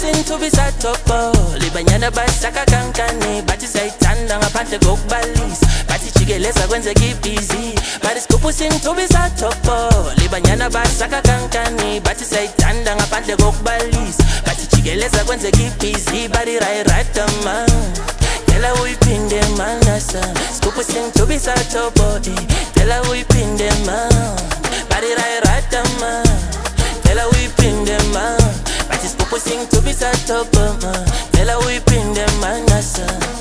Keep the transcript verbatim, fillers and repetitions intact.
sintubisa topo libanyana basaka kankane bathi sayithanda ngaphandle kokubalisa bathi jikeleza kwenzeka ibhizi bathi isigubhu sintubisa topo libanyana basaka kankane bathi sayithanda ngaphandle kokubalisa bathi jikeleza kwenzeka ibhizi bathi right right man tela uyiphinde manasa isigubhu sintubisa topo tela uyiphinde man bathi right right man tela uyiphinde man Sing to be sat up, man. Tell her we pin them, man,